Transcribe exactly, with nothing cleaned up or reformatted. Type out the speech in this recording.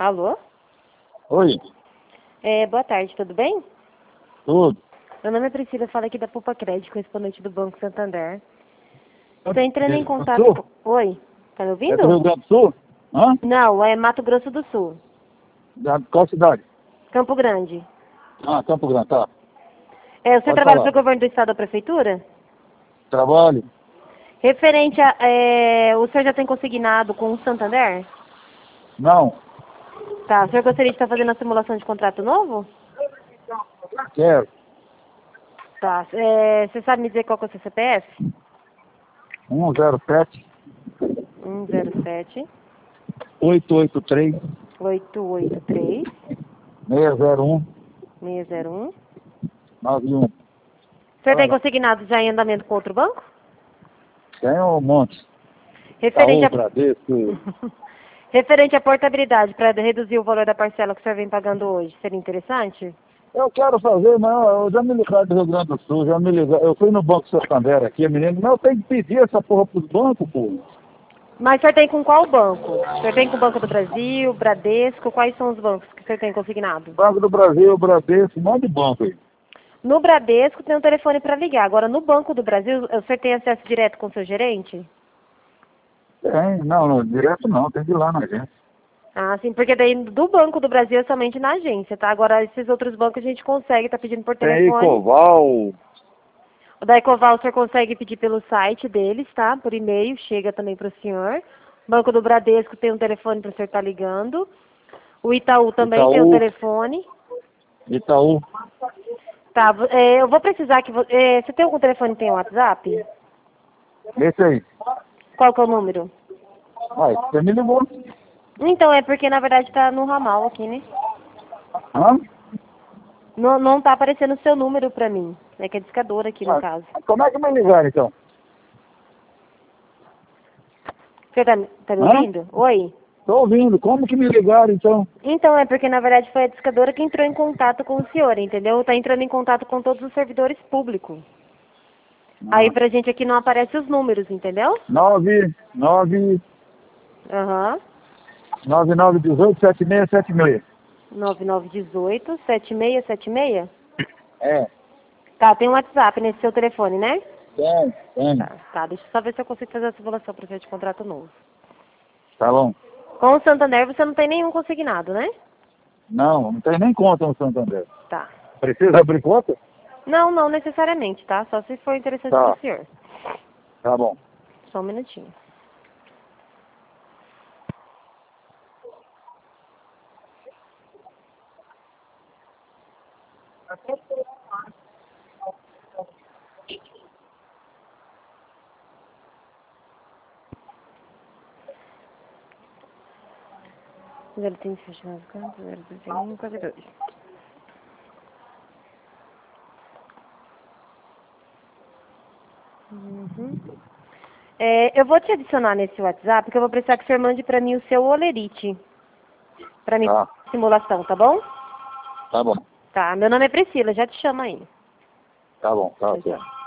Alô? Oi, É, boa tarde, tudo bem? tudo. Meu nome é Priscila, eu falo aqui da Poupa Crédito, correspondente do Banco Santander. Estou entrando em Do contato Sul? com... Oi, tá me É do Rio ouvindo? Grande do Sul? Hã? Não, é Mato Grosso do Sul, Da qual cidade? Campo Grande. Ah, Campo Grande, tá. É, o senhor Pode trabalha para falar. o governo do estado ou prefeitura? Trabalho? Referente a... é, o senhor já tem consignado com o Santander? Não. Tá, o senhor gostaria de estar fazendo a simulação de contrato novo? Quero. Tá, é, você sabe me dizer qual que é o seu C P F? um zero sete, um zero sete, oito oito três, oito oito três, seis zero um, seis zero um. nove um. O senhor tem Fala. consignado já em andamento com outro banco? Tem um monte. Referente Itaú, a... Bradesco. Referente à portabilidade, para reduzir o valor da parcela que o senhor vem pagando hoje, seria interessante? Eu quero fazer, mas eu já me ligaram do Rio Grande do Sul, já me ligaram. Eu fui no Banco Santander aqui, menino, mas eu tenho que pedir essa porra pros bancos, pô. Mas o senhor tem com qual banco? O senhor tem com o Banco do Brasil, Bradesco, quais são os bancos que o senhor tem consignado? Banco do Brasil, Bradesco, um monte de banco aí. No Bradesco tem um telefone para ligar, agora no Banco do Brasil, o senhor tem acesso direto com o seu gerente? Tem, não, não, direto não, tem que ir lá na agência. Ah, sim, porque daí do Banco do Brasil é somente na agência, tá? Agora esses outros bancos a gente consegue, tá pedindo por Tem telefone. Ecoval, O da Ecoval o senhor consegue pedir pelo site deles, tá? Por e-mail, chega também para o senhor. Banco do Bradesco tem um telefone para o senhor estar ligando. O Itaú também tem um Itaú, telefone. Itaú. Tá, vo- é, eu vou precisar que... vo- é, você tem algum telefone que tem WhatsApp? Esse aí. Qual que é o número? Ai, você me ligou. Então, é porque na verdade tá no ramal aqui, né? Hã? Não, não tá aparecendo o seu número pra mim. É que é discador aqui no Ah, caso. como é que me ligaram então? Você tá, tá me Hã? ouvindo? Oi? Tô ouvindo, como que me ligaram então? Então, é porque na verdade foi a discadora que entrou em contato com o senhor, entendeu? Tá entrando em contato com todos os servidores públicos. Aí Ah, pra gente aqui não aparece os números, entendeu? nove, nove, Aham. nove, nove, dezoito, sete seis sete seis. nove nove um oito, sete seis sete seis. É, Tá, tem um WhatsApp nesse seu telefone, né? tem, tem. Tá, tá. Deixa eu só ver se eu consigo fazer a simulação para de contrato novo. Tá bom. Com o Santander você não tem nenhum consignado, né? Não, não tem nem conta no Santander. Tá. Precisa abrir conta? Não, não necessariamente, tá? Só se for interessante para Tá, o senhor. tá bom. Só um minutinho. zero trinta e sete, nove quatro, zero dois um, quatro dois. Uhum. É, eu vou te adicionar nesse WhatsApp, porque eu vou precisar que o senhor mande para mim o seu olerite. Para mim, Tá, simulação, tá bom? tá bom. Tá, meu nome é Priscila, já te chamo aí. Tá bom, tá Tchau, ok. tchau.